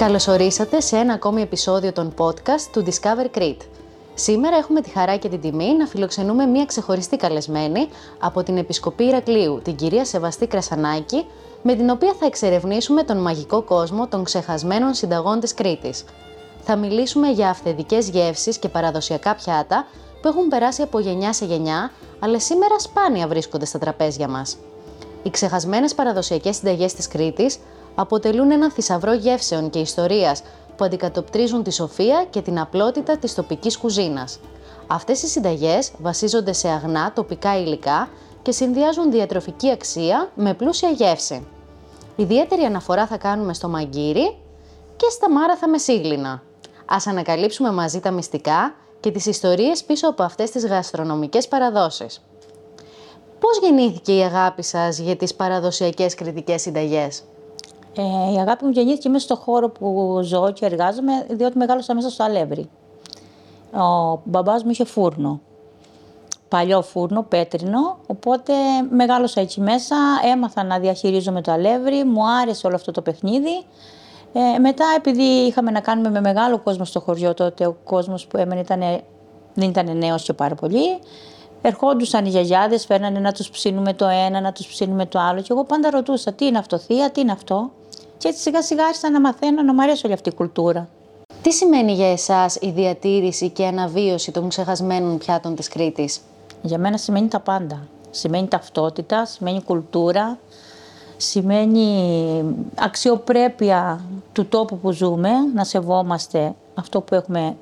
Καλώς ορίσατε σε ένα ακόμη επεισόδιο των podcast του Discover Crete. Σήμερα έχουμε τη χαρά και την τιμή να φιλοξενούμε μια ξεχωριστή καλεσμένη από την Επισκοπή Ηρακλείου, την κυρία Σεβαστή Κρασανάκη, με την οποία θα εξερευνήσουμε τον μαγικό κόσμο των ξεχασμένων συνταγών της Κρήτης. Θα μιλήσουμε για αυθεντικές γεύσεις και παραδοσιακά πιάτα που έχουν περάσει από γενιά σε γενιά, αλλά σήμερα σπάνια βρίσκονται στα τραπέζια μας. Οι ξεχασμένες παραδοσιακές συνταγές της Κρήτης αποτελούν έναν θησαυρό γεύσεων και ιστορίας που αντικατοπτρίζουν τη σοφία και την απλότητα της τοπικής κουζίνας. Αυτές οι συνταγές βασίζονται σε αγνά τοπικά υλικά και συνδυάζουν διατροφική αξία με πλούσια γεύση. Ιδιαίτερη αναφορά θα κάνουμε στο μαγκύρι και στα μάραθα με σύγλυνα. Ας ανακαλύψουμε μαζί τα μυστικά και τις ιστορίες πίσω από αυτές τις γαστρονομικές παραδόσεις. Πώς γεννήθηκε η αγάπη σας για τις παραδοσιακές κρητικές συνταγές? Η αγάπη μου γεννήθηκε μέσα στον χώρο που ζω και εργάζομαι, διότι μεγάλωσα μέσα στο Αλεύρι. Ο μπαμπάς μου είχε φούρνο, παλιό φούρνο, πέτρινο, οπότε μεγάλωσα έτσι μέσα, έμαθα να διαχειρίζομαι το Αλεύρι, μου άρεσε όλο αυτό το παιχνίδι. Μετά, επειδή είχαμε να κάνουμε με μεγάλο κόσμο στο χωριό τότε, ο κόσμος που έμενε δεν ήταν νέος και πάρα πολύ, ερχόντουσαν οι γιαγιάδες, φέρνανε να τους ψήνουμε το ένα, να τους ψήνουμε το άλλο και εγώ πάντα ρωτούσα τι είναι αυτό θεία, τι είναι αυτό. Και έτσι σιγά σιγά άρχισα να μαθαίνω, να μου αρέσει όλη αυτή η κουλτούρα. Τι σημαίνει για εσάς η διατήρηση και αναβίωση των ξεχασμένων πιάτων της Κρήτης? Για μένα σημαίνει τα πάντα. Σημαίνει ταυτότητα, σημαίνει κουλτούρα, σημαίνει αξιοπρέπεια του τόπου που ζούμε, να σεβόμαστε αυτό που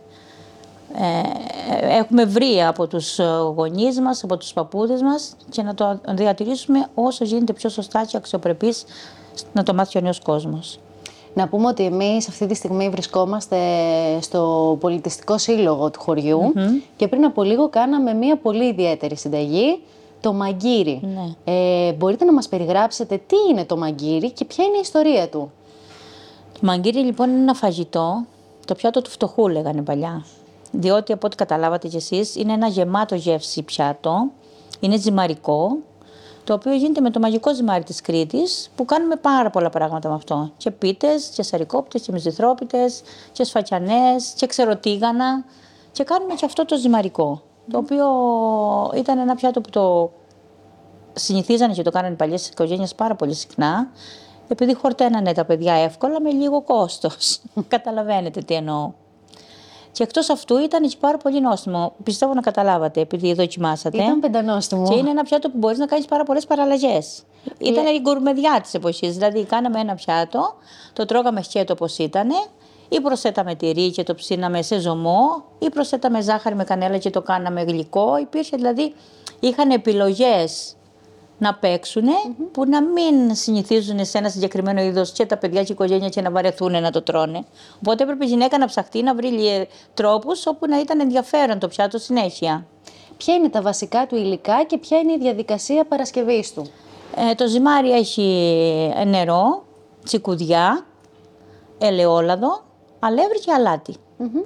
έχουμε βρει από τους γονείς μας, από τους παππούδες μας και να το διατηρήσουμε όσο γίνεται πιο σωστά και αξιοπρεπής, να το μάθει ο νέος κόσμος. Να πούμε ότι εμείς αυτή τη στιγμή βρισκόμαστε στο Πολιτιστικό Σύλλογο του χωριού και πριν από λίγο κάναμε μια πολύ ιδιαίτερη συνταγή, το μαγκύρι. Ναι. Μπορείτε να μας περιγράψετε τι είναι το μαγκύρι και ποια είναι η ιστορία του? Το μαγκύρι λοιπόν είναι ένα φαγητό, το πιάτο του φτωχού λέγανε παλιά. Διότι από ό,τι καταλάβατε κι εσείς είναι ένα γεμάτο γεύση πιάτο, είναι ζυμαρικό, το οποίο γίνεται με το μαγικό ζυμάρι της Κρήτης, που κάνουμε πάρα πολλά πράγματα με αυτό. Και πίτες, και σαρικόπιτες, και μυζιθρόπιτες, και σφακιανές, και ξεροτίγανα. Και κάνουμε και αυτό το ζυμαρικό, το οποίο ήταν ένα πιάτο που το συνηθίζανε και το κάνανε οι παλιές οικογένειες πάρα πολύ συχνά, επειδή χορταίνανε τα παιδιά εύκολα με λίγο κόστος. Καταλαβαίνετε τι εννοώ. Και εκτός αυτού ήταν και πάρα πολύ νόστιμο. Πιστεύω να καταλάβατε, επειδή δοκιμάσατε. Ήταν πεντανόστιμο. Και είναι ένα πιάτο που μπορείς να κάνεις πάρα πολλές παραλλαγές. Ήταν η γκουρμεδιά της εποχής. Δηλαδή, κάναμε ένα πιάτο, το τρώγαμε σκέτο όπως ήταν, ή προσθέταμε τυρί και το ψήναμε σε ζωμό, ή προσθέταμε ζάχαρη με κανέλα και το κάναμε γλυκό. Υπήρχε δηλαδή, είχαν επιλογές να παίξουν που να μην συνηθίζουν σε ένα συγκεκριμένο είδος και τα παιδιά και η οικογένεια και να βαρεθούν να το τρώνε. Οπότε έπρεπε η γυναίκα να ψαχτεί, να βρει τρόπους όπου να ήταν ενδιαφέρον το πιάτο συνέχεια. Ποια είναι τα βασικά του υλικά και ποια είναι η διαδικασία παρασκευής του? Το ζυμάρι έχει νερό, τσικουδιά, ελαιόλαδο, αλεύρι και αλάτι.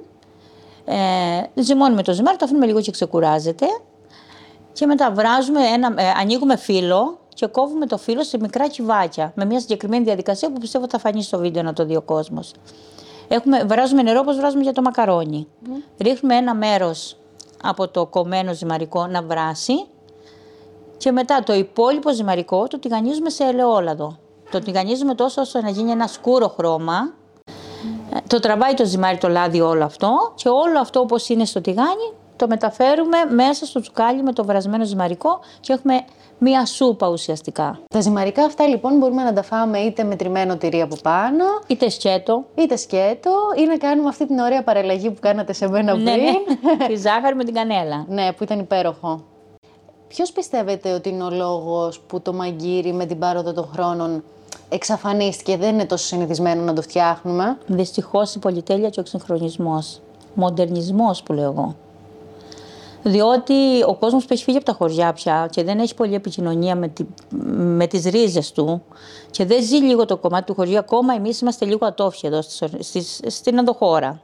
Ζυμώνουμε το ζυμάρι, το αφήνουμε λίγο και ξεκουράζεται. Και μετά ανοίγουμε φύλλο και κόβουμε το φύλλο σε μικρά κυβάκια με μια συγκεκριμένη διαδικασία που πιστεύω θα φανεί στο βίντεο να το δει ο κόσμος. Βράζουμε νερό όπως βράζουμε για το μακαρόνι. Ρίχνουμε ένα μέρος από το κομμένο ζυμαρικό να βράσει και μετά το υπόλοιπο ζυμαρικό το τηγανίζουμε σε ελαιόλαδο. Το τηγανίζουμε τόσο ώστε να γίνει ένα σκούρο χρώμα. Το τραβάει το ζυμάρι το λάδι όλο αυτό και όλο αυτό όπως είναι στο τηγάνι το μεταφέρουμε μέσα στο τσουκάλι με το βρασμένο ζυμαρικό και έχουμε μία σούπα ουσιαστικά. Τα ζυμαρικά αυτά λοιπόν μπορούμε να τα φάμε είτε με τριμμένο τυρί από πάνω, είτε σκέτο. Ή να κάνουμε αυτή την ωραία παραλλαγή που κάνατε σε μένα πριν. Ναι. Τη ζάχαρη με την κανέλα. Ναι, που ήταν υπέροχο. Ποιος πιστεύετε ότι είναι ο λόγος που το μαγκύρι με την πάροδο των χρόνων εξαφανίστηκε, δεν είναι τόσο συνηθισμένο να το φτιάχνουμε? Δυστυχώς η πολυτέλεια και ο εξυγχρονισμός. Μοντερνισμός που λέω εγώ. Διότι ο κόσμος που έχει φύγει από τα χωριά πια και δεν έχει πολλή επικοινωνία με τις ρίζες του και δεν ζει λίγο το κομμάτι του χωριού, ακόμα εμείς είμαστε λίγο ατόφιοι εδώ στην ενδοχώρα.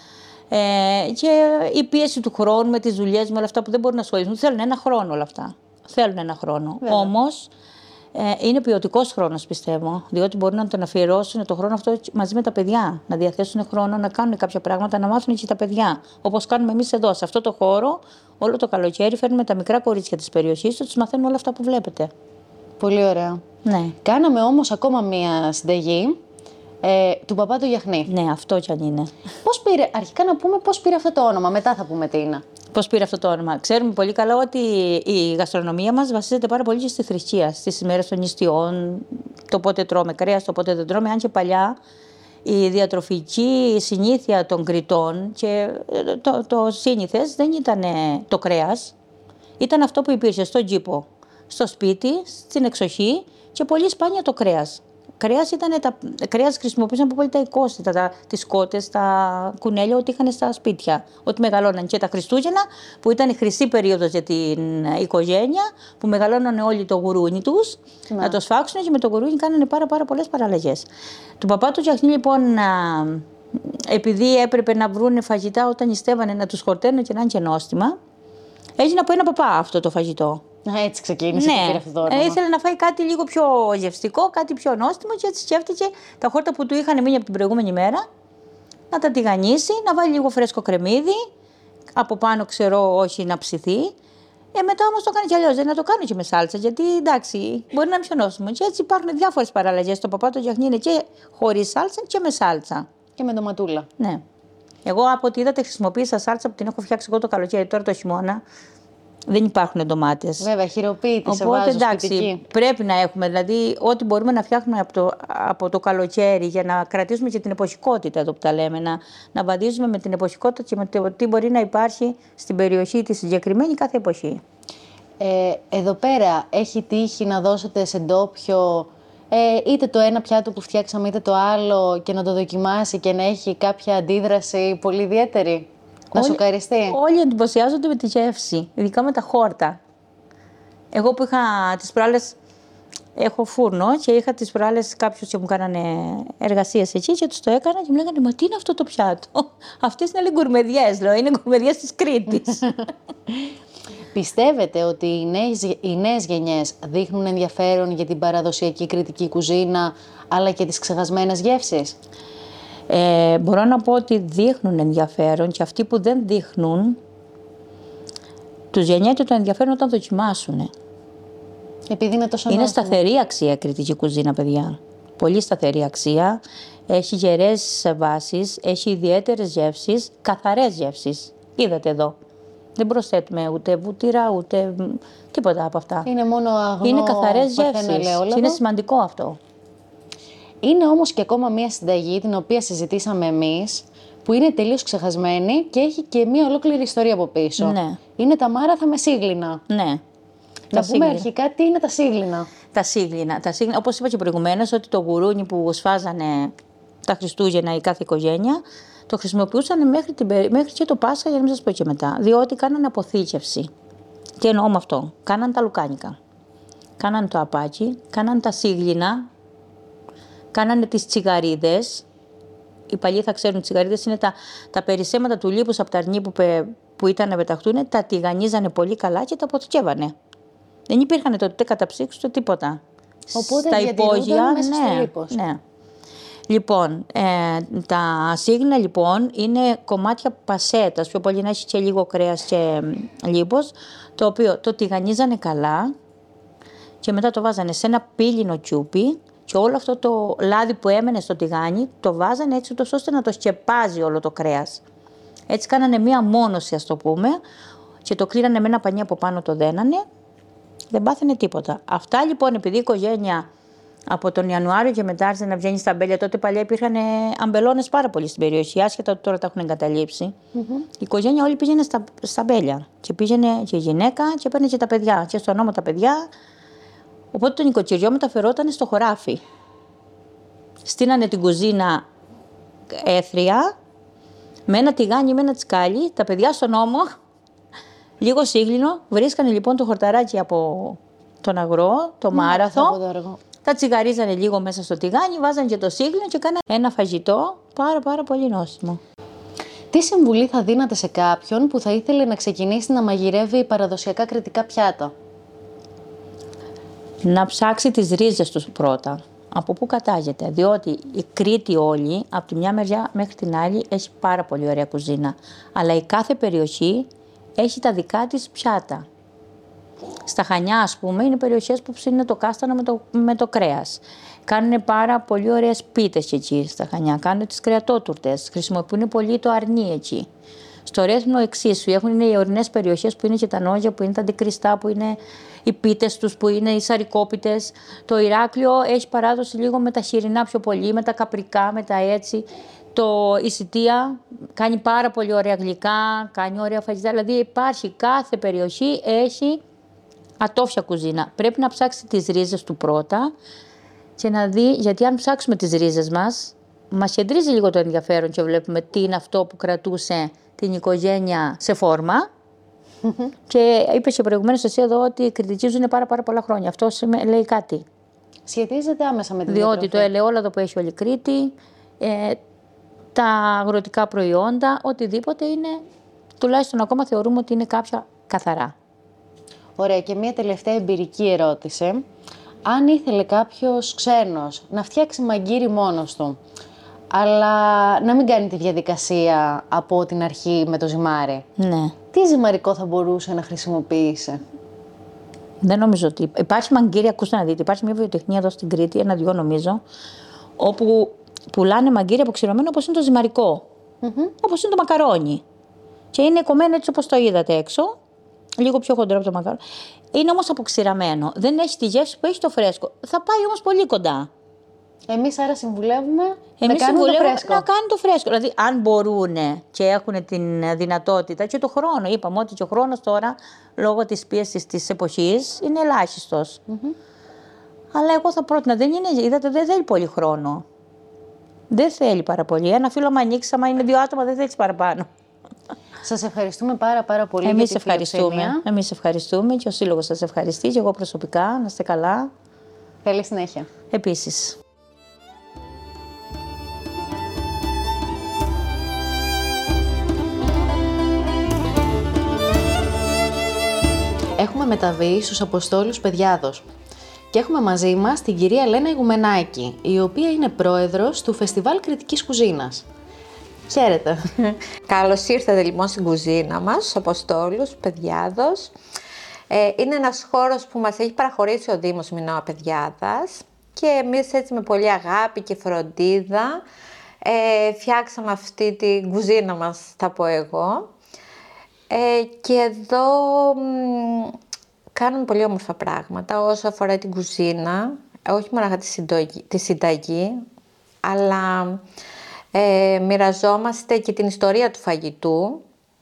Και η πίεση του χρόνου με τις δουλειές, με όλα αυτά που δεν μπορούν να ασχοληθούν, θέλουν ένα χρόνο όλα αυτά. Θέλουν ένα χρόνο. Όμως είναι ποιοτικός χρόνος, πιστεύω. Διότι μπορούν να τον αφιερώσουν το χρόνο αυτό μαζί με τα παιδιά. Να διαθέσουν χρόνο να κάνουν κάποια πράγματα, να μάθουν και τα παιδιά. Όπως κάνουμε εμείς εδώ, σε αυτό το χώρο, όλο το καλοκαίρι φέρνουμε τα μικρά κορίτσια της περιοχής, τους μαθαίνουν όλα αυτά που βλέπετε. Πολύ ωραία. Ναι. Κάναμε όμως ακόμα μία συνταγή του παπά του Γιαχνή. Ναι, αυτό κι αν είναι. Πώς πήρε, αρχικά να πούμε πώς πήρε αυτό το όνομα, μετά θα πούμε τι είναι. Πώς πήρε αυτό το όνομα. Ξέρουμε πολύ καλά ότι η γαστρονομία μας βασίζεται πάρα πολύ και στη θρησκεία, στις ημέρες των νηστιών, το πότε τρώμε κρέας, το πότε δεν τρώμε. Αν και παλιά η διατροφική συνήθεια των Κρητών και το σύνηθες δεν ήταν το κρέας, ήταν αυτό που υπήρχε στον κήπο, στο σπίτι, στην εξοχή και πολύ σπάνια το κρέας. Κρέας χρησιμοποιούσαν από πολύ τα οικόσιτα, τις κότες, τα κουνέλια, ό,τι είχαν στα σπίτια. Ό,τι μεγαλώναν και τα Χριστούγεννα, που ήταν η χρυσή περίοδος για την οικογένεια, που μεγαλώνανε όλοι το γουρούνι τους, να το σφάξουν και με το γουρούνι κάνανε πάρα πολλές παραλλαγές. Του παπά του Γιαχνή, λοιπόν, επειδή έπρεπε να βρουν φαγητά όταν νηστεύανε, να τους χορταίνουν και να είναι και νόστιμα, έγινε από ένα παπά αυτό το φαγητό. Έτσι ξεκίνησε και πήρε αυτό το όνομα. Ήθελε να φάει κάτι λίγο πιο γευστικό, κάτι πιο νόστιμο και έτσι σκέφτηκε τα χόρτα που του είχαν μείνει από την προηγούμενη μέρα να τα τηγανίσει, να βάλει λίγο φρέσκο κρεμμύδι, από πάνω ξέρω όχι να ψηθεί. Μετά όμως το έκανε κι αλλιώς, δεν να το κάνω και με σάλτσα, γιατί εντάξει, μπορεί να είναι πιο νόστιμο. Και έτσι υπάρχουν διάφορες παραλλαγές. Το παπά του Γιαχνή είναι και χωρίς σάλτσα και με σάλτσα. Και με ντοματούλα. Ναι. Εγώ από ό,τι είδατε χρησιμοποίησα σάλτσα που την έχω φτιάξει εγώ το καλοκαίρι, τώρα το χειμώνα. Δεν υπάρχουν ντομάτες. Βέβαια, χειροποίητη σε Οπότε βάζω εντάξει, σπιτική. πρέπει να έχουμε, δηλαδή, ό,τι μπορούμε να φτιάχνουμε από το καλοκαίρι για να κρατήσουμε και την εποχικότητα εδώ που τα λέμε. Να βαδίζουμε με την εποχικότητα και με το τι μπορεί να υπάρχει στην περιοχή τη συγκεκριμένη κάθε εποχή. Εδώ πέρα έχει τύχει να δώσετε σε ντόπιο είτε το ένα πιάτο που φτιάξαμε είτε το άλλο και να το δοκιμάσει και να έχει κάποια αντίδραση πολύ ιδιαίτερη? Να σοκαριστεί. Όλοι εντυπωσιάζονται με τη γεύση, ειδικά με τα χόρτα. Εγώ που είχα τις προάλλες, έχω φούρνο και είχα τις προάλλες κάποιους και μου κάνανε εργασίες εκεί και τους το έκανα και μου λέγανε «Μα τι είναι αυτό το πιάτο?» Αυτές είναι γκουρμεδιές, λέω, είναι γκουρμεδιές της Κρήτης. Πιστεύετε ότι οι νέες γενιές δείχνουν ενδιαφέρον για την παραδοσιακή κρητική κουζίνα αλλά και τις ξεχασμένες γεύσεις? Μπορώ να πω ότι δείχνουν ενδιαφέρον και αυτοί που δεν δείχνουν, τους γεννιέται το ενδιαφέρον όταν δοκιμάσουν. Επειδή είναι τόσο Είναι νόστιμο. σταθερή αξία η κρητική κουζίνα, παιδιά. Πολύ σταθερή αξία. Έχει γερές βάσεις, έχει ιδιαίτερες γεύσεις, καθαρές γεύσεις. Είδατε εδώ. Δεν προσθέτουμε ούτε βούτυρα, ούτε τίποτα από αυτά. Είναι μόνο αγνό. Είναι καθαρές γεύσεις. ελαιόλαδο. Είναι σημαντικό αυτό. Είναι όμως και ακόμα μία συνταγή την οποία συζητήσαμε εμείς, που είναι τελείως ξεχασμένη και έχει και μία ολόκληρη ιστορία από πίσω. Ναι. Είναι τα μάραθα με σύγλινα. Ναι. Να πούμε αρχικά τι είναι τα σύγλινα. Τα σύγλινα, όπως είπα και προηγουμένως, ότι το γουρούνι που σφάζανε τα Χριστούγεννα η κάθε οικογένεια, το χρησιμοποιούσαν μέχρι και το Πάσχα, για να μην σας πω και μετά. Διότι κάνανε αποθήκευση. Τι εννοώ με αυτό? Κάνανε τα λουκάνικα. Κάνανε το απάκι, κάνανε τα σύγλινα, κάνανε τις τσιγαρίδες. Οι παλιοί θα ξέρουν, τσιγαρίδες είναι τα περισσέματα του λίπους από τα αρνί που ήταν να πεταχτούν, τα τηγανίζανε πολύ καλά και τα αποθηκεύανε. Δεν υπήρχαν τότε ούτε καταψύξεις ούτε τίποτα. Οπότε στα υπόγεια, μέσα στο λίπος. Ναι. Λοιπόν, τα σύγλινα λοιπόν είναι κομμάτια πασέτας, πιο πολύ να έχει και λίγο κρέας και λίπος, το οποίο το τηγανίζανε καλά και μετά το βάζανε σε ένα πύλινο κιούπι και όλο αυτό το λάδι που έμενε στο τηγάνι το βάζανε έτσι ώστε να το σκεπάζει όλο το κρέας. Έτσι κάνανε μία μόνωση, ας το πούμε, και το κλείνανε με ένα πανί από πάνω, το δένανε, δεν πάθαινε τίποτα. Αυτά λοιπόν, επειδή η οικογένεια από τον Ιανουάριο και μετά άρχισε να βγαίνει στα αμπέλια, τότε παλιά υπήρχαν αμπελώνες πάρα πολύ στην περιοχή, άσχετα ότι τώρα τα έχουν εγκαταλείψει. Η οικογένεια όλη πήγαινε στα αμπέλια. Και πήγαινε και η γυναίκα και παίρνε και τα παιδιά. Και στον νόμο τα παιδιά. Οπότε το νοικοκυριό μεταφερόταν στο χωράφι. Στείνανε την κουζίνα έθρια, με ένα τηγάνι, με ένα τσικάλι, τα παιδιά στον ώμο, λίγο σύγλινο. Βρίσκανε λοιπόν το χορταράκι από τον αγρό, το μάραθο. Τα τσιγαρίζανε λίγο μέσα στο τηγάνι, βάζανε και το σύγλινο και κάνανε ένα φαγητό πάρα πολύ νόστιμο. Τι συμβουλή θα δίνατε σε κάποιον που θα ήθελε να ξεκινήσει να μαγειρεύει παραδοσιακά κρητικά πιάτα? Να ψάξει τις ρίζες του πρώτα. Από πού κατάγεται, διότι η Κρήτη όλη, από τη μια μεριά μέχρι την άλλη, έχει πάρα πολύ ωραία κουζίνα. Αλλά η κάθε περιοχή έχει τα δικά της πιάτα. Στα Χανιά, ας πούμε, είναι περιοχές που ψήνουν το κάστανο με το κρέας. Κάνουν πάρα πολύ ωραίες πίτες εκεί στα Χανιά. Κάνουν τις κρεατότουρτες. Χρησιμοποιούν πολύ το αρνί εκεί. Στο Ρέθμνο εξίσου έχουν οι ορεινές περιοχές που είναι και τα νόγια, που είναι τα αντικριστά, που είναι οι πίτες τους, που είναι οι σαρικόπιτες. Το Ηράκλειο έχει παράδοση λίγο με τα χοιρινά πιο πολύ, με τα καπρικά, με τα έτσι. Η Σιτία κάνει πάρα πολύ ωραία γλυκά, κάνει ωραία φαγητά. Δηλαδή υπάρχει, κάθε περιοχή έχει ατόφια κουζίνα. Πρέπει να ψάξει τις ρίζες του πρώτα και να δει, γιατί αν ψάξουμε τις ρίζες μας κεντρίζει λίγο το ενδιαφέρον και βλέπουμε τι είναι αυτό που κρατούσε την οικογένεια σε φόρμα. Και είπε και προηγουμένως εσύ εδώ ότι οι Κρητικοί ζουν πάρα πολλά χρόνια. Αυτό λέει κάτι. Σχετίζεται άμεσα με την διότι διατροφή. Το ελαιόλαδο που έχει όλη η Κρήτη, τα αγροτικά προϊόντα, οτιδήποτε είναι, τουλάχιστον ακόμα θεωρούμε ότι είναι κάποια καθαρά. Ωραία, και μια τελευταία εμπειρική ερώτηση. Αν ήθελε κάποιος ξένος να φτιάξει μαγκύρι μόνος του, αλλά να μην κάνει τη διαδικασία από την αρχή με το ζυμάρι, Ναι. τι ζυμαρικό θα μπορούσε να χρησιμοποιήσει? Δεν νομίζω ότι υπάρχει μαγκύρι, ακούστε να δείτε, υπάρχει μια βιοτεχνία εδώ στην Κρήτη, ένα-δυο νομίζω, όπου πουλάνε μαγκύρι αποξηρωμένο όπως είναι το ζυμαρικό, όπως είναι το μακαρόνι. Και είναι κομμένο έτσι όπως το είδατε έξω, λίγο πιο χοντρό από το μακαρόνι. Είναι όμως αποξηραμένο. Δεν έχει τη γεύση που έχει το φρέσκο. Θα πάει όμως πολύ κοντά. Εμείς άρα συμβουλεύουμε Εμείς να κάνουν το φρέσκο. να κάνουν το φρέσκο. Δηλαδή, αν μπορούν και έχουν την δυνατότητα και το χρόνο. Είπαμε ότι και ο χρόνος τώρα, λόγω της πίεσης της εποχής, είναι ελάχιστος. Αλλά εγώ θα πρότεινα, είδατε, δεν θέλει πολύ χρόνο. Δεν θέλει πάρα πολύ. Ένα φύλλο, άμα ανοίξει, άμα είναι 2 άτομα, δεν θέλει παραπάνω. Σας ευχαριστούμε πάρα πολύ Εμείς για τη φιλοξενία. Εμείς ευχαριστούμε και ο Σύλλογος σας ευχαριστεί και εγώ προσωπικά. Να είστε καλά. Καλή συνέχεια. Επίσης. Έχουμε μεταβεί στους Αποστόλους Παιδιάδος και έχουμε μαζί μας την κυρία Λένα Ηγουμενάκη, η οποία είναι πρόεδρος του Φεστιβάλ Κρητικής Κουζίνας. Χαίρετε. Καλώς ήρθατε λοιπόν στην κουζίνα μας, στους Αποστόλους Παιδιάδος. Είναι ένας χώρος που μας έχει παραχωρήσει ο Δήμος Μινώα Παιδιάδας και εμείς έτσι με πολύ αγάπη και φροντίδα φτιάξαμε αυτή την κουζίνα μας, θα πω εγώ. Και εδώ κάνουμε πολύ όμορφα πράγματα όσο αφορά την κουζίνα, όχι μόνο τη συνταγή, αλλά μοιραζόμαστε και την ιστορία του φαγητού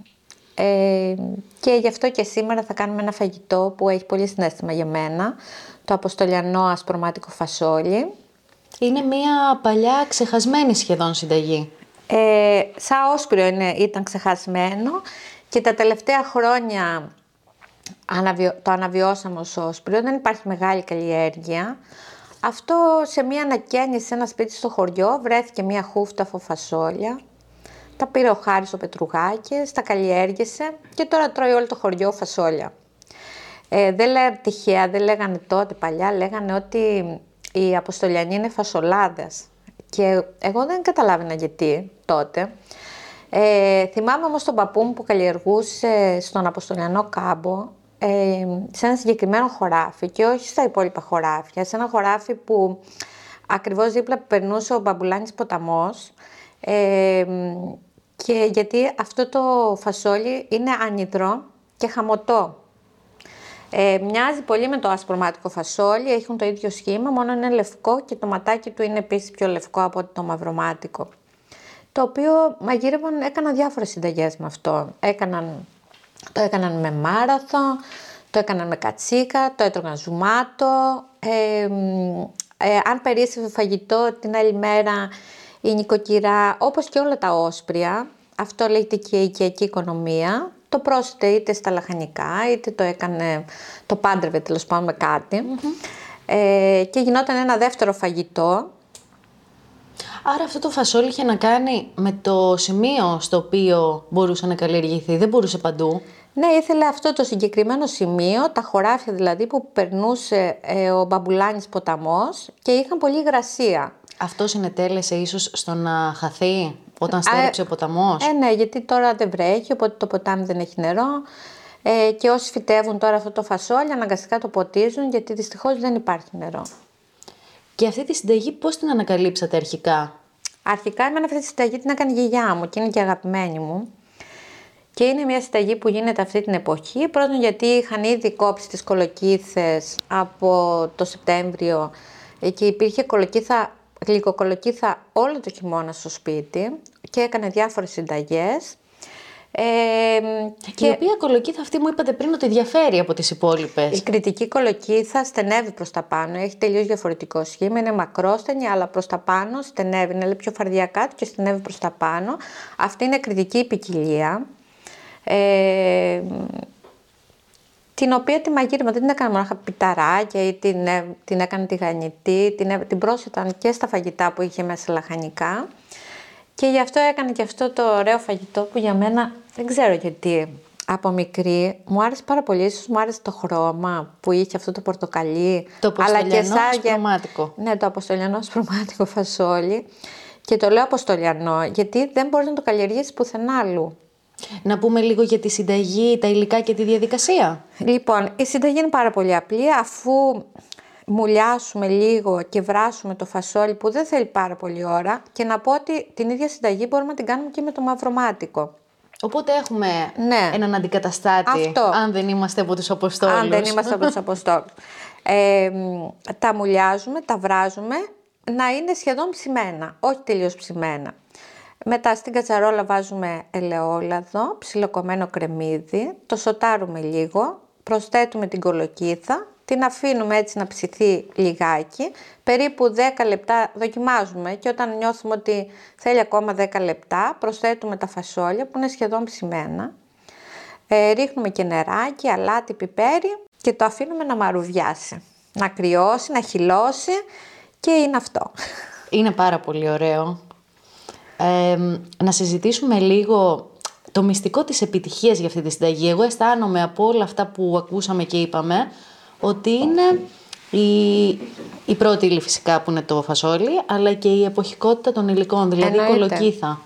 και γι' αυτό και σήμερα θα κάνουμε ένα φαγητό που έχει πολύ συναίσθημα για μένα, το αποστολιανό ασπρομάτικο φασόλι. Είναι μια παλιά ξεχασμένη σχεδόν συνταγή. Σαν όσπριο ήταν ξεχασμένο και τα τελευταία χρόνια το αναβιώσαμε ως όσπριο, δεν υπάρχει μεγάλη καλλιέργεια. Αυτό σε μια ανακαίνιση σε ένα σπίτι στο χωριό βρέθηκε μια χούφτα από φασόλια. Τα πήρε ο Χάρης ο Πετρουγάκης, τα καλλιέργησε και τώρα τρώει όλο το χωριό φασόλια. Δεν λέγανε τυχαία, δεν λέγανε τότε παλιά, λέγανε ότι οι Αποστολιανοί είναι φασολάδες. Και εγώ δεν καταλάβαινα γιατί τότε. Θυμάμαι όμως τον παππού μου που καλλιεργούσε στον Αποστολιανό κάμπο, σε ένα συγκεκριμένο χωράφι και όχι στα υπόλοιπα χωράφια, σε ένα χωράφι που ακριβώς δίπλα περνούσε ο Μπαμπουλάνης ποταμός, και γιατί αυτό το φασόλι είναι ανυδρό και χαμωτό. Μοιάζει πολύ με το ασπρομάτικο φασόλι, έχουν το ίδιο σχήμα, μόνο είναι λευκό και το ματάκι του είναι επίσης πιο λευκό από το μαυρομάτικο. Το οποίο μαγείρευαν, έκαναν διάφορες συνταγές με αυτό. Το έκαναν με μάραθο, το έκαναν με κατσίκα, το έτρωγαν ζουμάτο. Αν περίσσευε φαγητό την άλλη μέρα η νοικοκυρά, όπως και όλα τα όσπρια, αυτό λέγεται και η οικιακή οικονομία, το πρόσθετε είτε στα λαχανικά, είτε το πάντρευε τέλος πάντων με κάτι. Και γινόταν ένα δεύτερο φαγητό. Άρα αυτό το φασόλι είχε να κάνει με το σημείο στο οποίο μπορούσε να καλλιεργηθεί, δεν μπορούσε παντού. Ναι, ήθελε αυτό το συγκεκριμένο σημείο, τα χωράφια δηλαδή που περνούσε ο Μπαμπουλάνης ποταμός και είχαν πολλή υγρασία. Αυτό συνετέλεσε ίσως στο να χαθεί όταν στέρεψε ο ποταμός. Ναι, γιατί τώρα δεν βρέχει, οπότε το ποτάμι δεν έχει νερό. Και όσοι φυτεύουν τώρα αυτό το φασόλι αναγκαστικά το ποτίζουν, γιατί δυστυχώς δεν υπάρχει νερό. Και αυτή τη συνταγή πώς την ανακαλύψατε αρχικά? Αρχικά εμένα αυτή τη συνταγή την έκανε η γιαγιά μου και είναι και αγαπημένη μου. Και είναι μια συνταγή που γίνεται αυτή την εποχή. Πρώτον γιατί είχαν ήδη κόψει τις κολοκύθες από το Σεπτέμβριο και υπήρχε γλυκοκολοκύθα όλο το χειμώνα στο σπίτι και έκανε διάφορες συνταγές. Η οποία κολοκύθα αυτή μου είπατε πριν ότι διαφέρει από τις υπόλοιπες. Η κρητική κολοκύθα στενεύει προς τα πάνω, έχει τελείως διαφορετικό σχήμα, είναι μακρόστενη αλλά προς τα πάνω στενεύει, είναι πιο φαρδιά κάτω και στενεύει προς τα πάνω. Αυτή είναι κρητική ποικιλία, την οποία τη μαγείρευα, δεν την έκανα μόνο πιταράκια ή την έκανε τηγανιτή, την πρόσθεταν και στα φαγητά που είχε μέσα λαχανικά. Και γι' αυτό έκανε και αυτό το ωραίο φαγητό που για μένα, δεν ξέρω γιατί, από μικρή μου άρεσε πάρα πολύ. Ίσως μου άρεσε το χρώμα που είχε αυτό το πορτοκαλί. Το αποστολιανό σπρωμάτικο. Ναι, το αποστολιανό σπρωμάτικο φασόλι. Και το λέω αποστολιανό γιατί δεν μπορείς να το καλλιεργήσεις πουθενά άλλου. Να πούμε λίγο για τη συνταγή, τα υλικά και τη διαδικασία. Λοιπόν, η συνταγή είναι πάρα πολύ απλή. Αφού μουλιάσουμε λίγο και βράσουμε το φασόλι που δεν θέλει πάρα πολύ ώρα, και να πω ότι την ίδια συνταγή μπορούμε να την κάνουμε και με το μαυρομάτικο. Οπότε έχουμε έναν αντικαταστάτη, αν δεν είμαστε από τους Αποστόλους. Αν δεν είμαστε από τους Αποστόλους. Τα μουλιάζουμε, τα βράζουμε, να είναι σχεδόν ψημένα, όχι τελείως ψημένα. Μετά στην κατσαρόλα βάζουμε ελαιόλαδο, ψιλοκομμένο κρεμμύδι, το σοτάρουμε λίγο, προσθέτουμε την κολοκύθα, την αφήνουμε έτσι να ψηθεί λιγάκι, περίπου 10 λεπτά δοκιμάζουμε και όταν νιώθουμε ότι θέλει ακόμα 10 λεπτά προσθέτουμε τα φασόλια που είναι σχεδόν ψημένα, ρίχνουμε και νεράκι, αλάτι, πιπέρι και το αφήνουμε να μαρουβιάσει, να κρυώσει, να χυλώσει και είναι αυτό. Είναι πάρα πολύ ωραίο. Να συζητήσουμε λίγο το μυστικό της επιτυχίας για αυτή τη συνταγή. Εγώ αισθάνομαι από όλα αυτά που ακούσαμε και είπαμε ότι είναι η πρώτη ύλη φυσικά που είναι το φασόλι, αλλά και η εποχικότητα των υλικών, δηλαδή η κολοκύθα.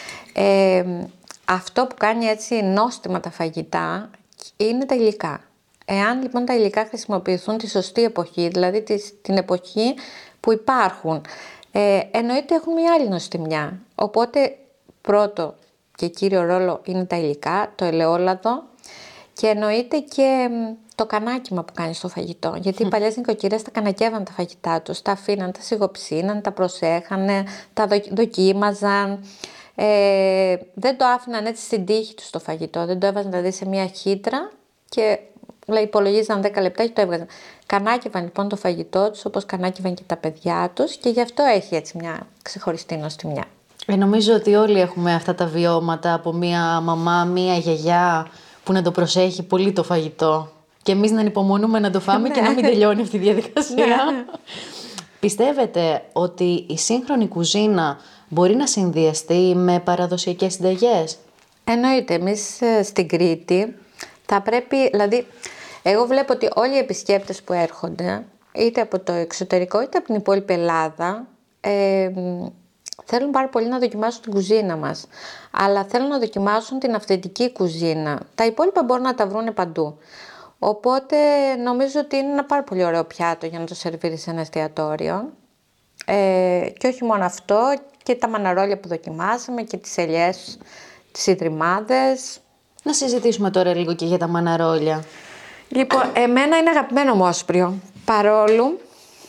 Αυτό που κάνει έτσι νόστιμα τα φαγητά είναι τα υλικά. Εάν λοιπόν τα υλικά χρησιμοποιηθούν τη σωστή εποχή, δηλαδή την εποχή που υπάρχουν, εννοείται έχουν μια άλλη νοστιμιά. Οπότε πρώτο και κύριο ρόλο είναι τα υλικά, το ελαιόλαδο και εννοείται και το κανάκιμα που κάνει στο φαγητό. Γιατί οι παλιές νοικοκυρές τα κανακεύαν τα φαγητά τους, τα αφήναν, τα σιγοψήναν, τα προσέχανε, τα δοκίμαζαν. Δεν το άφηναν έτσι στην τύχη τους το φαγητό, δεν το έβαζαν δηλαδή σε μια χύτρα και υπολογίζαν 10 λεπτά και το έβγαζαν. Κανάκευαν λοιπόν το φαγητό τους όπως κανάκευαν και τα παιδιά τους και γι' αυτό έχει έτσι μια ξεχωριστή νοστιμιά. Νομίζω ότι όλοι έχουμε αυτά τα βιώματα από μία μαμά, μία γιαγιά που να το προσέχει πολύ το φαγητό και εμείς να ανυπομονούμε να το φάμε και να μην τελειώνει αυτή η διαδικασία. Πιστεύετε ότι η σύγχρονη κουζίνα μπορεί να συνδυαστεί με παραδοσιακές συνταγές? Εννοείται, εμείς στην Κρήτη θα πρέπει, δηλαδή εγώ βλέπω ότι όλοι οι επισκέπτες που έρχονται είτε από το εξωτερικό είτε από την υπόλοιπη Ελλάδα θέλουν πάρα πολύ να δοκιμάσουν την κουζίνα μας, αλλά θέλουν να δοκιμάσουν την αυθεντική κουζίνα. Τα υπόλοιπα μπορούν να τα βρουν παντού. Οπότε νομίζω ότι είναι ένα πάρα πολύ ωραίο πιάτο για να το σερβίρεις σε ένα εστιατόριο. Και όχι μόνο αυτό, και τα μαναρόλια που δοκιμάσαμε και τις ελιές, τις ιδρυμάδες. Να συζητήσουμε τώρα λίγο και για τα μαναρόλια. Λοιπόν, εμένα είναι αγαπημένο μου όσπριο. Παρόλο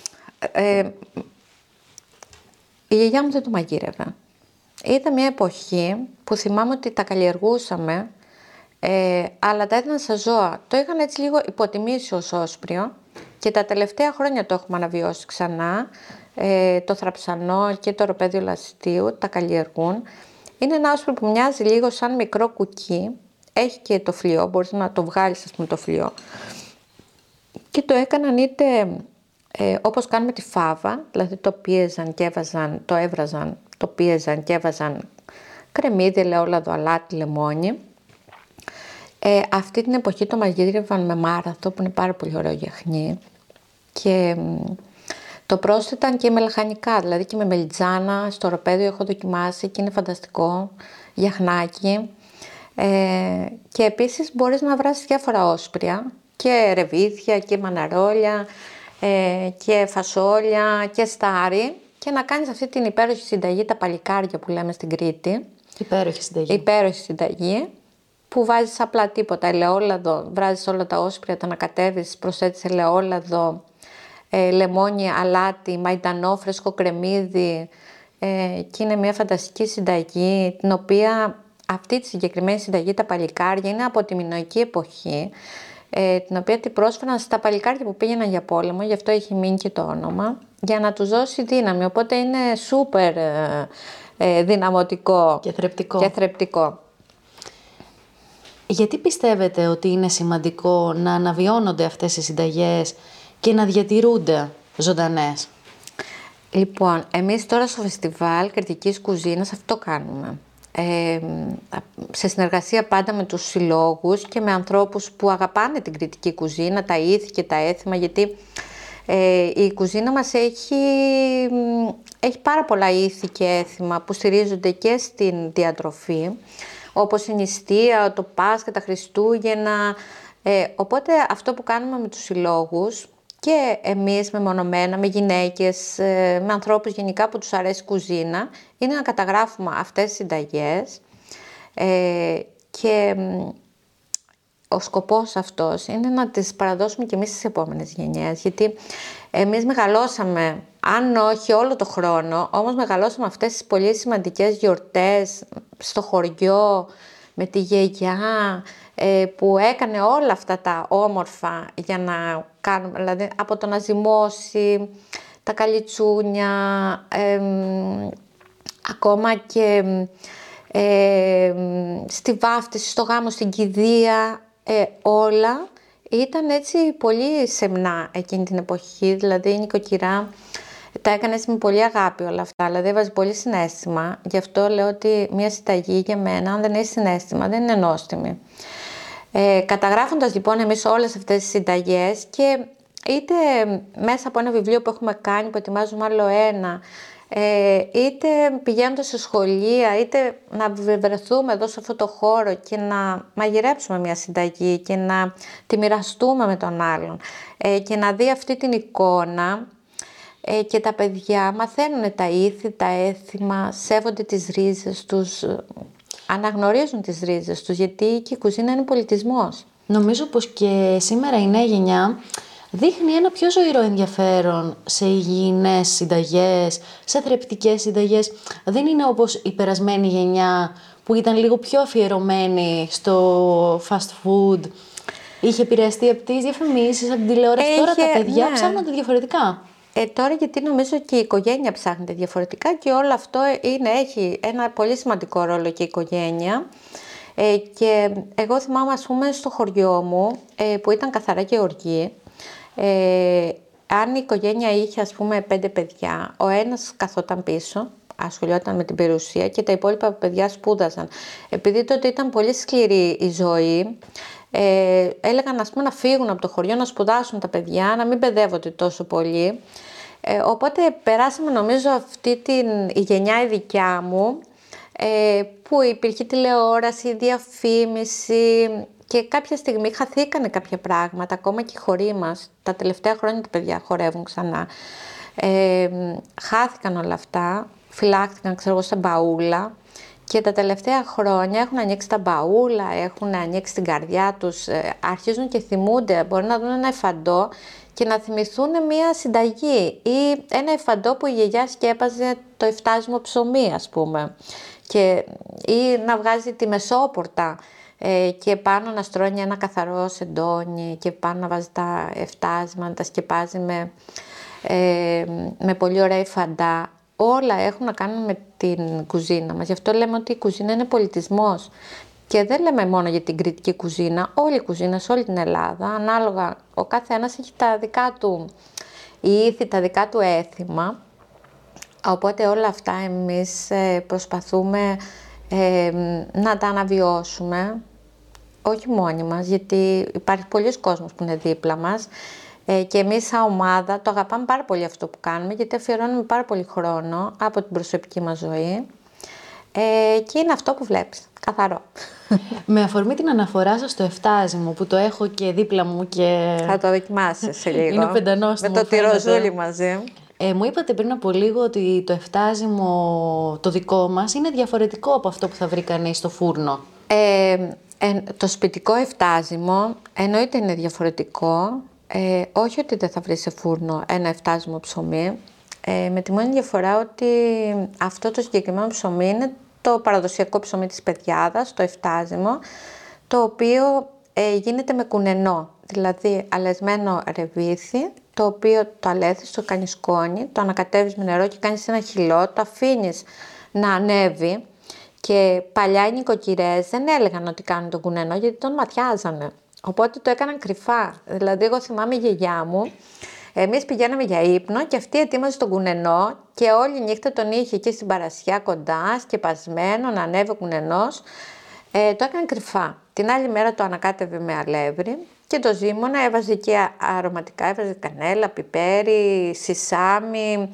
η γιαγιά μου δεν το μαγείρευε. Ήταν μια εποχή που θυμάμαι ότι τα καλλιεργούσαμε, αλλά τα έδιναν στα ζώα. Το είχαν έτσι λίγο υποτιμήσει ως όσπριο και τα τελευταία χρόνια το έχουμε αναβιώσει ξανά. Το θραψανό και το ροπέδιο λαστίου τα καλλιεργούν. Είναι ένα όσπριο που μοιάζει λίγο σαν μικρό κουκί. Έχει και το φλοιό, μπορείς να το βγάλεις ας πούμε το φλοιό. Και το έκαναν είτε όπως κάνουμε τη φάβα, δηλαδή το πίεζαν και έβαζαν, το έβραζαν, το πίεζαν και έβαζαν κρεμμύδι, ελαιόλαδο, αλάτι, λεμόνι Αυτή την εποχή το μαγείρευαν με μάραθο, που είναι πάρα πολύ ωραίο γιαχνί. Και το πρόσθεταν και με λαχανικά, δηλαδή και με μελιτζάνα. Στο οροπέδιο έχω δοκιμάσει και είναι φανταστικό γιαχνάκι. Και επίσης μπορείς να βράσεις διάφορα όσπρια, και ρεβίθια και μαναρόλια και φασόλια και στάρι, και να κάνεις αυτή την υπέροχη συνταγή, τα παλικάρια που λέμε στην Κρήτη. Υπέροχη συνταγή. Υπέροχη συνταγή, που βάζεις απλά τίποτα, ελαιόλαδο, βράζεις όλα τα όσπρια, τα ανακατεύεις, προσθέτεις ελαιόλαδο, λεμόνι, αλάτι, μαϊντανό, φρέσκο κρεμμύδι, και είναι μια φανταστική συνταγή, την οποία αυτή τη συγκεκριμένη συνταγή, τα παλικάρια, είναι από τη μινωική εποχή, την οποία την πρόσφεραν στα παλικάρια που πήγαιναν για πόλεμο, γι' αυτό έχει μείνει και το όνομα, για να τους δώσει δύναμη, οπότε είναι σούπερ δυναμωτικό Και θρεπτικό. Γιατί πιστεύετε ότι είναι σημαντικό να αναβιώνονται αυτές οι συνταγές και να διατηρούνται ζωντανές? Λοιπόν, εμείς τώρα στο φεστιβάλ κριτικής κουζίνας αυτό κάνουμε. Σε συνεργασία πάντα με τους συλλόγους και με ανθρώπους που αγαπάνε την κριτική κουζίνα, τα ήθη και τα έθιμα, γιατί η κουζίνα μας έχει πάρα πολλά ήθη και έθιμα που στηρίζονται και στην διατροφή, όπως η νηστεία, το Πάσχα, τα Χριστούγεννα. Οπότε αυτό που κάνουμε με τους συλλόγους και εμείς μεμονωμένα, με γυναίκες, με ανθρώπους γενικά που τους αρέσει η κουζίνα, είναι να καταγράφουμε αυτές τις συνταγές, και ο σκοπός αυτός είναι να τις παραδώσουμε και εμείς στις επόμενες γενιές, γιατί εμείς μεγαλώσαμε, αν όχι όλο το χρόνο, όμως μεγαλώσαμε αυτές τις πολύ σημαντικές γιορτές στο χωριό, με τη γιαγιά, που έκανε όλα αυτά τα όμορφα για να κάνουμε, δηλαδή από το να ζυμώσει, τα καλιτσούνια, ακόμα και στη βάφτιση, στο γάμο, στην κηδεία, όλα ήταν έτσι πολύ σεμνά εκείνη την εποχή, δηλαδή η νοικοκυρά τα έκανε με πολύ αγάπη όλα αυτά, δηλαδή έβαζε πολύ συναίσθημα. Γι' αυτό λέω ότι μια συνταγή για μένα, αν δεν έχει συναίσθημα, δεν είναι νόστιμη. Καταγράφοντας λοιπόν εμείς όλες αυτές τις συνταγές, και είτε μέσα από ένα βιβλίο που έχουμε κάνει, που ετοιμάζουμε άλλο ένα, είτε πηγαίνοντας σε σχολεία, είτε να βρεθούμε εδώ σε αυτό το χώρο και να μαγειρέψουμε μια συνταγή και να τη μοιραστούμε με τον άλλον, και να δει αυτή την εικόνα, και τα παιδιά μαθαίνουν τα ήθη, τα έθιμα, σέβονται τις ρίζες τους, αναγνωρίζουν τις ρίζες τους, γιατί και η κουζίνα είναι πολιτισμός. Νομίζω πως και σήμερα η νέα γενιά δείχνει ένα πιο ζωηρό ενδιαφέρον σε υγιεινές συνταγές, σε θρεπτικές συνταγές. Δεν είναι όπως η περασμένη γενιά που ήταν λίγο πιο αφιερωμένη στο fast food. Είχε επηρεαστεί από τις διαφημίσεις, από την τηλεόραση. Τώρα τα παιδιά ψάχνονται διαφορετικά. Τώρα γιατί νομίζω και η οικογένεια ψάχνεται διαφορετικά, και όλο αυτό έχει ένα πολύ σημαντικό ρόλο και η οικογένεια. Και εγώ θυμάμαι, ας πούμε, στο χωριό μου, που ήταν καθαρά γεωργοί, αν η οικογένεια είχε, ας πούμε, 5 παιδιά, ο ένας καθόταν πίσω, ασχολιόταν με την περιουσία, και τα υπόλοιπα παιδιά σπούδαζαν. Επειδή τότε ήταν πολύ σκληρή η ζωή, έλεγαν, ας πούμε, να φύγουν από το χωριό, να σπουδάσουν τα παιδιά, να μην παιδεύονται τόσο πολύ. Οπότε περάσαμε, νομίζω, η γενιά η δικιά μου, που υπήρχε τηλεόραση, διαφήμιση, και κάποια στιγμή χαθήκανε κάποια πράγματα, ακόμα και οι χωροί μας. Τα τελευταία χρόνια τα παιδιά χορεύουν ξανά. Χάθηκαν όλα αυτά, φυλάχθηκαν, στα μπαούλα, και τα τελευταία χρόνια έχουν ανοίξει τα μπαούλα, έχουν ανοίξει την καρδιά τους, αρχίζουν και θυμούνται, μπορεί να δουν ένα εφαντό και να θυμηθούν μια συνταγή, ή ένα εφαντό που η γιαγιά σκέπαζε το εφτάσιμο ψωμί, ας πούμε, ή να βγάζει τη μεσόπορτα, και πάνω να στρώνει ένα καθαρό σεντόνι, και πάνω να βάζει τα εφτάσιμα, να τα σκεπάζει με πολύ ωραία υφαντά. Όλα έχουν να κάνουν με την κουζίνα μας. Γι' αυτό λέμε ότι η κουζίνα είναι πολιτισμός. Και δεν λέμε μόνο για την κριτική κουζίνα, όλη η κουζίνα σε όλη την Ελλάδα, ανάλογα, ο κάθε ένας έχει τα δικά του ήθη, τα δικά του έθιμα. Οπότε όλα αυτά εμείς προσπαθούμε να τα αναβιώσουμε, όχι μόνοι μας, γιατί υπάρχει πολλοί κόσμος που είναι δίπλα μας και εμείς σαν ομάδα το αγαπάμε πάρα πολύ αυτό που κάνουμε, γιατί αφιερώνουμε πάρα πολύ χρόνο από την προσωπική μας ζωή και είναι αυτό που βλέπεις, καθαρό. Με αφορμή την αναφορά σας στο εφτάζιμο που το έχω και δίπλα μου και... Θα το δοκιμάσεις σε λίγο. Είναι πεντανόστιμο. Με το τυροζούλι μαζί. Μου είπατε πριν από λίγο ότι το εφτάζιμο το δικό μας είναι διαφορετικό από αυτό που θα βρει κανείς στο φούρνο. Το σπιτικό εφτάζιμο εννοείται είναι διαφορετικό. Όχι ότι δεν θα βρει σε φούρνο ένα εφτάζιμο ψωμί. Με τη μόνη διαφορά ότι αυτό το συγκεκριμένο ψωμί είναι το παραδοσιακό ψωμί της Πεδιάδας, το εφτάζιμο, το οποίο γίνεται με κουνενό, δηλαδή αλεσμένο ρεβίθι, το οποίο το αλέθεις, το κάνεις σκόνη, το ανακατεύεις με νερό και κάνεις ένα χυλό, το αφήνεις να ανέβει. Και παλιά οι νοικοκυρές δεν έλεγαν ότι κάνουν τον κουνενό γιατί τον ματιάζανε. Οπότε το έκαναν κρυφά. Δηλαδή, εγώ θυμάμαι η γιαγιά μου, εμείς πηγαίναμε για ύπνο και αυτή ετοίμαζε τον κουνενό και όλη νύχτα τον είχε εκεί στην παρασιά κοντά, σκεπασμένο, να ανέβει ο κουνενός. Το έκανε κρυφά. Την άλλη μέρα το ανακάτευε με αλεύρι και το ζύμωνα, έβαζε εκεί αρωματικά, έβαζε κανέλα, πιπέρι, σισάμι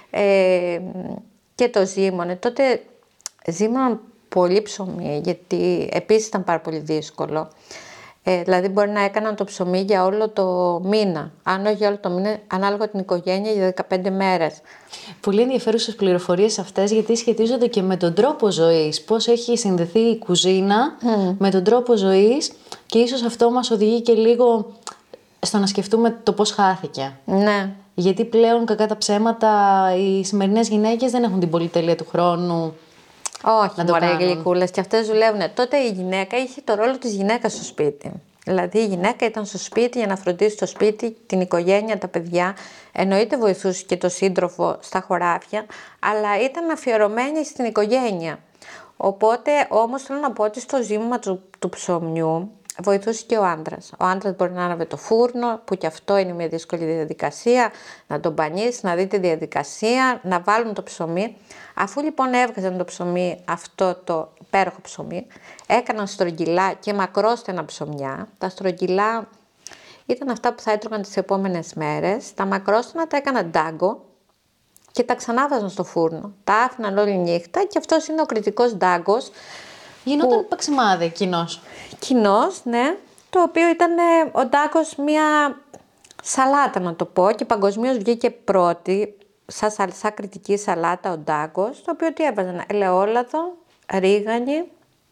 και το ζύμωνε. Τότε ζύμωναν πολύ ψωμί, γιατί επίσης ήταν πάρα πολύ δύσκολο. Δηλαδή μπορεί να έκαναν το ψωμί για όλο το μήνα, αν όχι για όλο το μήνα, ανάλογα την οικογένεια, για 15 μέρες. Πολύ ενδιαφέρουσες πληροφορίες αυτές, γιατί σχετίζονται και με τον τρόπο ζωής. Πώς έχει συνδεθεί η κουζίνα με τον τρόπο ζωής και ίσως αυτό μας οδηγεί και λίγο στο να σκεφτούμε το πώς χάθηκε. Ναι. Γιατί πλέον, κακά τα ψέματα, οι σημερινές γυναίκες δεν έχουν την πολυτέλεια του χρόνου. Όχι, μωρέ γλυκούλες, και αυτές δουλεύουν. Τότε η γυναίκα είχε το ρόλο της γυναίκας στο σπίτι. Δηλαδή η γυναίκα ήταν στο σπίτι για να φροντίσει το σπίτι, την οικογένεια, τα παιδιά. Εννοείται βοηθούσε και το σύντροφο στα χωράφια, αλλά ήταν αφιερωμένη στην οικογένεια. Οπότε όμως θέλω να πω ότι στο ζύμωμα του ψωμιού βοηθούσε και ο άντρας. Ο άντρας μπορεί να άναβε το φούρνο, που και αυτό είναι μια δύσκολη διαδικασία, να τον πανίσει, να δει τη διαδικασία, να βάλουν το ψωμί. Αφού λοιπόν έβγαζαν το ψωμί, αυτό το υπέροχο ψωμί, έκαναν στρογγυλά και μακρόστενα ψωμιά. Τα στρογγυλά ήταν αυτά που θα έτρωγαν τις επόμενες μέρες. Τα μακρόστενα τα έκαναν ντάγκο και τα ξανάβαζαν στο φούρνο. Τα άφηναν όλη νύχτα και αυτός είναι ο κριτικός ντάγκος. Γινόταν παξιμάδι κοινός, ναι, το οποίο ήταν ο ντάγκος μια σαλάτα να το πω και παγκοσμίως βγήκε πρώτη σαν κριτική σαλάτα ο ντάγκος, το οποίο τι έβαζαν, ελαιόλαδο, ρίγανη,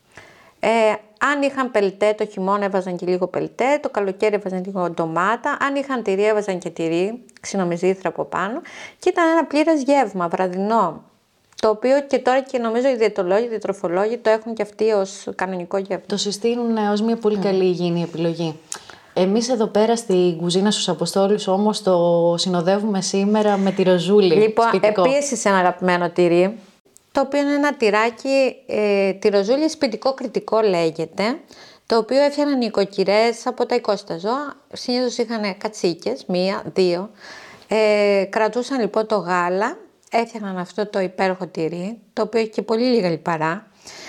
αν είχαν πελτέ το χειμώνα έβαζαν και λίγο πελτέ, το καλοκαίρι έβαζαν λίγο ντομάτα, αν είχαν τυρί έβαζαν και τυρί, ξινομυζήθρα από πάνω και ήταν ένα πλήρες γεύμα, βραδινό. Το οποίο και τώρα και νομίζω οι διαιτολόγοι, οι διατροφολόγοι το έχουν και αυτοί ως κανονικό γεύμα. Το συστήνουν ως μια πολύ καλή υγιεινή επιλογή. Εμείς εδώ πέρα στην κουζίνα στους Αποστόλους όμως το συνοδεύουμε σήμερα με τυροζούλι. Λοιπόν, σπιτικό. Επίσης ένα αγαπημένο τυρί, το οποίο είναι ένα τυράκι, τυροζούλι σπιτικό κριτικό λέγεται, το οποίο έφτιαναν οι οικοκυρές από τα οικόσιτα ζώα. Συνήθως είχαν κατσίκες, 1-2, κρατούσαν λοιπόν το γάλα, έφτιαχναν αυτό το υπέροχο τυρί, το οποίο έχει και πολύ λίγα λιπαρά,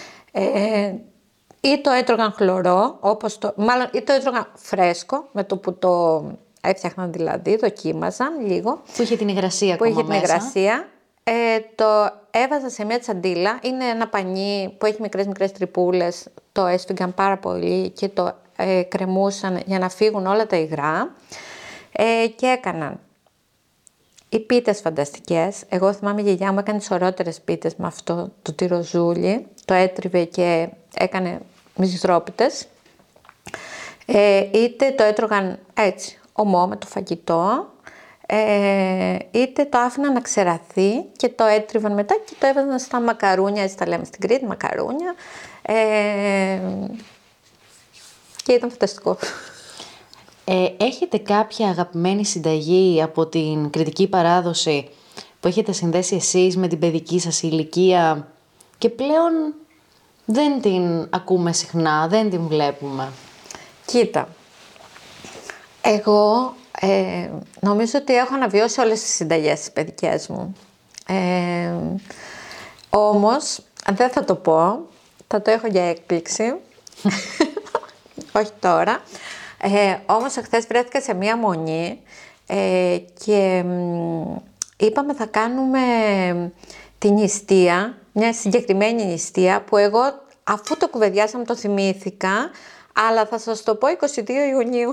ή το έτρωγαν χλωρό, ή το έτρωγαν φρέσκο, με το που το έφτιαχναν δηλαδή, δοκίμαζαν λίγο. Που είχε την υγρασία ακόμα μέσα. Που είχε την υγρασία. Το έβαζα σε μια τσαντίλα, είναι ένα πανί που έχει μικρές τρυπούλες, το έσφιγγαν πάρα πολύ και το κρεμούσαν για να φύγουν όλα τα υγρά και έκαναν οι πίτες φανταστικές. Εγώ θυμάμαι η γιαγιά μου έκανε τις ωραίτερες πίτες με αυτό το τυροζούλι, το έτριβε και έκανε μυζητρόπιτες, είτε το έτρωγαν έτσι ομό με το φαγητό, είτε το άφηναν να ξεραθεί και το έτριβαν μετά και το έβαζαν στα μακαρούνια, έτσι τα λέμε στην Κρήτη, μακαρούνια, και ήταν φανταστικό. Έχετε κάποια αγαπημένη συνταγή από την κριτική παράδοση που έχετε συνδέσει εσείς με την παιδική σας ηλικία και πλέον δεν την ακούμε συχνά, δεν την βλέπουμε? Κοίτα, εγώ νομίζω ότι έχω αναβιώσει όλες τις συνταγές τις παιδικές μου. Όμως, δεν θα το πω, θα το έχω για έκπληξη. όχι τώρα. Όμως εχθές βρέθηκα σε μία μονή και είπαμε θα κάνουμε την νηστεία, μια συγκεκριμένη νηστεία που εγώ αφού το κουβεντιάσαμε το θυμήθηκα, αλλά θα σας το πω 22 Ιουνίου.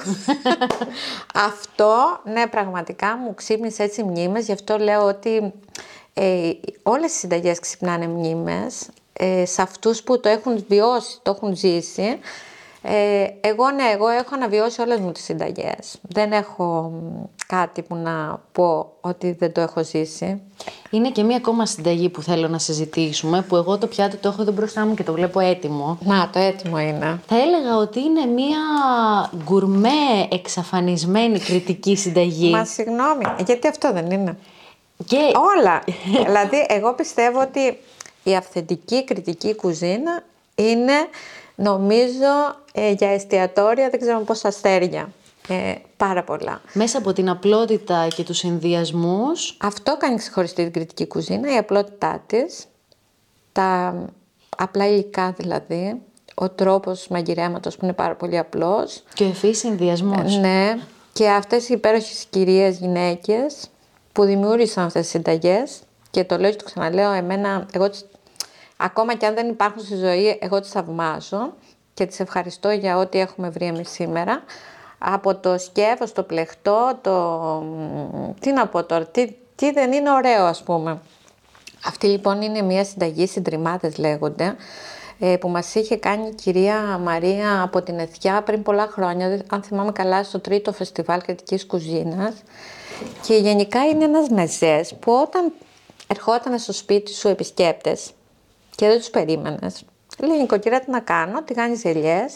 Αυτό, ναι, πραγματικά μου ξύπνησε έτσι μνήμες, γι' αυτό λέω ότι όλες οι συνταγές ξυπνάνε μνήμες σε αυτούς που το έχουν βιώσει, το έχουν ζήσει. Εγώ έχω αναβιώσει όλες μου τις συνταγές. Δεν έχω κάτι που να πω ότι δεν το έχω ζήσει. Είναι και μία ακόμα συνταγή που θέλω να συζητήσουμε, που εγώ το πιάτο το έχω εδώ μπροστά μου και το βλέπω έτοιμο. Να, το έτοιμο είναι. Θα έλεγα ότι είναι μία γκουρμέ εξαφανισμένη κρητική συνταγή. Μα συγγνώμη, γιατί αυτό δεν είναι. Και... Όλα. Δηλαδή, εγώ πιστεύω ότι η αυθεντική κρητική κουζίνα είναι, νομίζω, για εστιατόρια, δεν ξέρω πόσα αστέρια. Πάρα πολλά. Μέσα από την απλότητα και τους συνδυασμούς. Αυτό κάνει ξεχωριστή την κρητική κουζίνα, η απλότητά της, τα απλά υλικά δηλαδή, ο τρόπος μαγειρέματος που είναι πάρα πολύ απλός. Και ο ευφύης συνδυασμός. Ναι, και αυτές οι υπέροχες κυρίες γυναίκες που δημιούργησαν αυτές τις συνταγές, και το λέω και το ξαναλέω, εγώ ακόμα και αν δεν υπάρχουν στη ζωή, εγώ τις θαυμάζω και τις ευχαριστώ για ό,τι έχουμε βρει εμείς σήμερα. Από το σκεύος, το πλεχτό, τι να πω τώρα, τι δεν είναι ωραίο ας πούμε. Αυτή λοιπόν είναι μια συνταγή, συντριμμάτες λέγονται, που μας είχε κάνει η κυρία Μαρία από την Αιθιά πριν πολλά χρόνια, αν θυμάμαι καλά, στο 3ο φεστιβάλ κρητικής κουζίνας. Και γενικά είναι ένας μεζές που όταν ερχόταν στο σπίτι σου επισκέπτες και δεν τους περίμενες, λέει νοικοκυρά τι να κάνω, τηγάνιζε ελιές,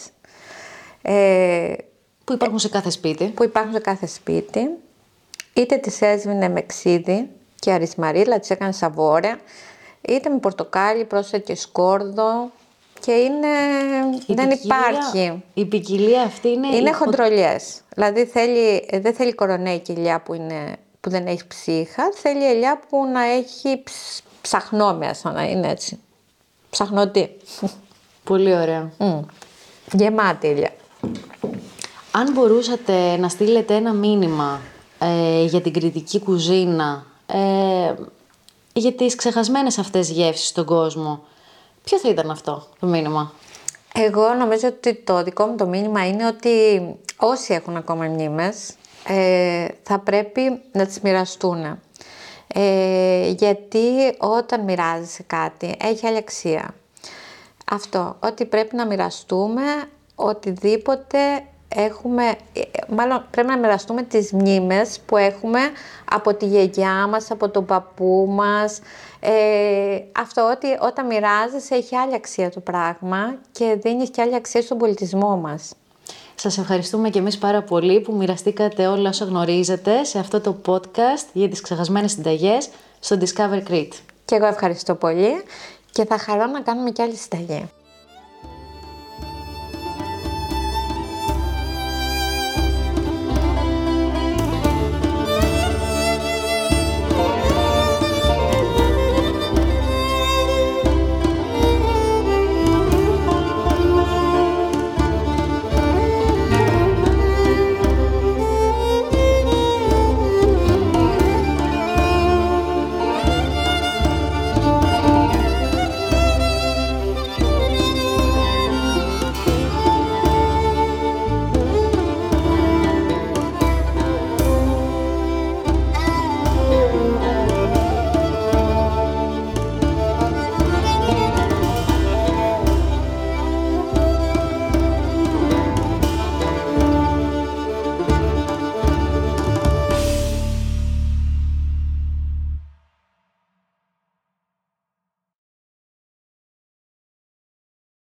που υπάρχουν σε κάθε σπίτι. Είτε τις έσβηνε με ξύδι και αρισμαρίλα, τις έκανε σαβόρια, είτε με πορτοκάλι, πρόσθετο σκόρδο και δεν υπάρχει. Η ποικιλία αυτή είναι χοντρολιές. Δηλαδή δεν θέλει κορονέικη ελιά που δεν έχει ψύχα, θέλει ελιά που να έχει ψαχνόμια, σαν να είναι έτσι. Ψαχνωτή. Πολύ ωραία. Γεμάτη ελιά. Αν μπορούσατε να στείλετε ένα μήνυμα για την κρητική κουζίνα, για τις ξεχασμένες αυτές γεύσεις στον κόσμο, ποιο θα ήταν αυτό το μήνυμα? Εγώ νομίζω ότι το δικό μου το μήνυμα είναι ότι όσοι έχουν ακόμα μνήμες θα πρέπει να τις μοιραστούν. Γιατί όταν μοιράζεσαι κάτι έχει άλλη αξία. Αυτό, ότι πρέπει να μοιραστούμε οτιδήποτε έχουμε, μάλλον πρέπει να μοιραστούμε τις μνήμες που έχουμε από τη γιαγιά μας, από τον παππού μας. Αυτό ότι όταν μοιράζεσαι έχει άλλη αξία το πράγμα και δίνεις και άλλη αξία στον πολιτισμό μας. Σας ευχαριστούμε και εμείς πάρα πολύ που μοιραστήκατε όλα όσα γνωρίζετε σε αυτό το podcast για τις ξεχασμένες συνταγές στο Discover Crete. Και εγώ ευχαριστώ πολύ και θα χαρώ να κάνουμε και άλλη συνταγή.